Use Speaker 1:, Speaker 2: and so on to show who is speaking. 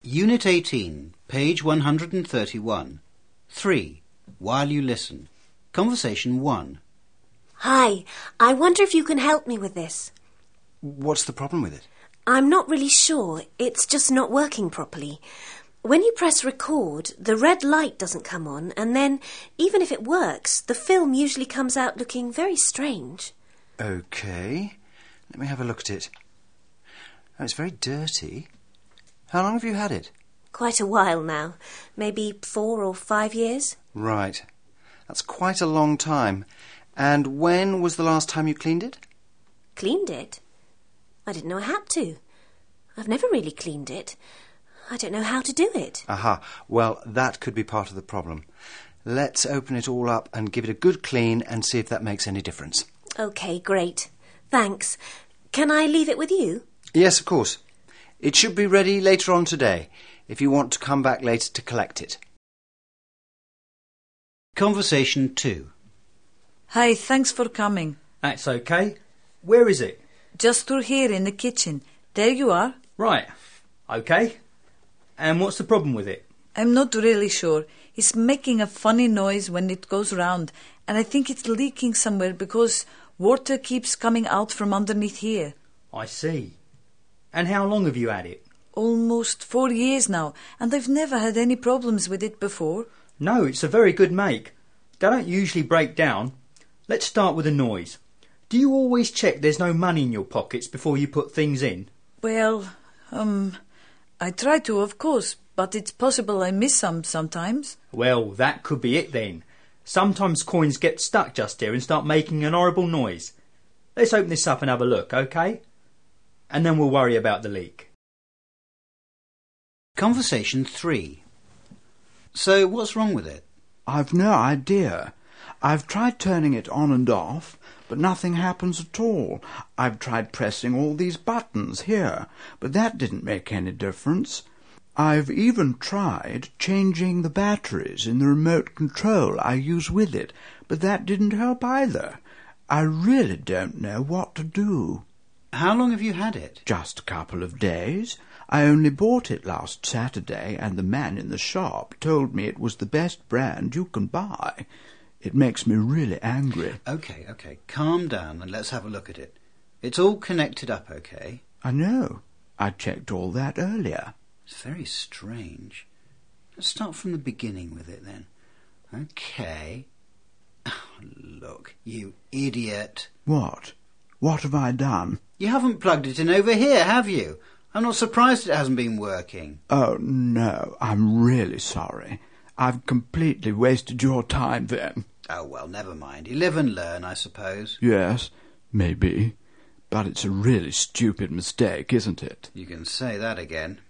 Speaker 1: Unit 18, page 131. 3. While you listen. Conversation 1.
Speaker 2: Hi, I wonder if you can help me with this.
Speaker 3: What's the problem with it?
Speaker 2: I'm not really sure. It's just not working properly. When you press record, the red light doesn't come on, and then, even if it works, the film usually comes out looking very strange.
Speaker 3: OK. Let me have a look at it. Oh, it's very dirty. How long have you had it?
Speaker 2: Quite a while now. Maybe 4 or 5 years.
Speaker 3: Right. That's quite a long time. And when was the last time you cleaned it?
Speaker 2: Cleaned it? I didn't know I had to. I've never really cleaned it. I don't know how to do it.
Speaker 3: Aha. Well, that could be part of the problem. Let's open it all up and give it a good clean and see if that makes any difference.
Speaker 2: OK, great. Thanks. Can I leave it with you?
Speaker 3: Yes, of course. It should be ready later on today, if you want to come back later to collect it.
Speaker 1: Conversation 2.
Speaker 4: Hi, thanks for coming.
Speaker 5: That's okay. Where is it?
Speaker 4: Just through here in the kitchen. There you are.
Speaker 5: Right. Okay. And what's the problem with it?
Speaker 4: I'm not really sure. It's making a funny noise when it goes round, and I think it's leaking somewhere because water keeps coming out from underneath here.
Speaker 5: I see. And how long have you had it?
Speaker 4: Almost 4 years now, and I've never had any problems with it before.
Speaker 5: No, it's a very good make. They don't usually break down. Let's start with the noise. Do you always check there's no money in your pockets before you put things in?
Speaker 4: Well, I try to, of course, but it's possible I miss some sometimes.
Speaker 5: Well, that could be it then. Sometimes coins get stuck just here and start making an horrible noise. Let's open this up and have a look, OK? And then we'll worry about the leak.
Speaker 1: Conversation 3. So, what's wrong with it?
Speaker 6: I've no idea. I've tried turning it on and off, but nothing happens at all. I've tried pressing all these buttons here, but that didn't make any difference. I've even tried changing the batteries in the remote control I use with it, but that didn't help either. I really don't know what to do.
Speaker 1: How long have you had it?
Speaker 6: Just a couple of days. I only bought it last Saturday, and the man in the shop told me it was the best brand you can buy. It makes me really angry.
Speaker 1: OK. Calm down and let's have a look at it. It's all connected up, OK?
Speaker 6: I know. I checked all that earlier.
Speaker 1: It's very strange. Let's start from the beginning with it then. OK. Oh, look, you idiot.
Speaker 6: What? What have I done?
Speaker 1: You haven't plugged it in over here, have you? I'm not surprised it hasn't been working.
Speaker 6: Oh, no, I'm really sorry. I've completely wasted your time then.
Speaker 1: Oh, well, never mind. You live and learn, I suppose.
Speaker 6: Yes, maybe. But it's a really stupid mistake, isn't it?
Speaker 1: You can say that again.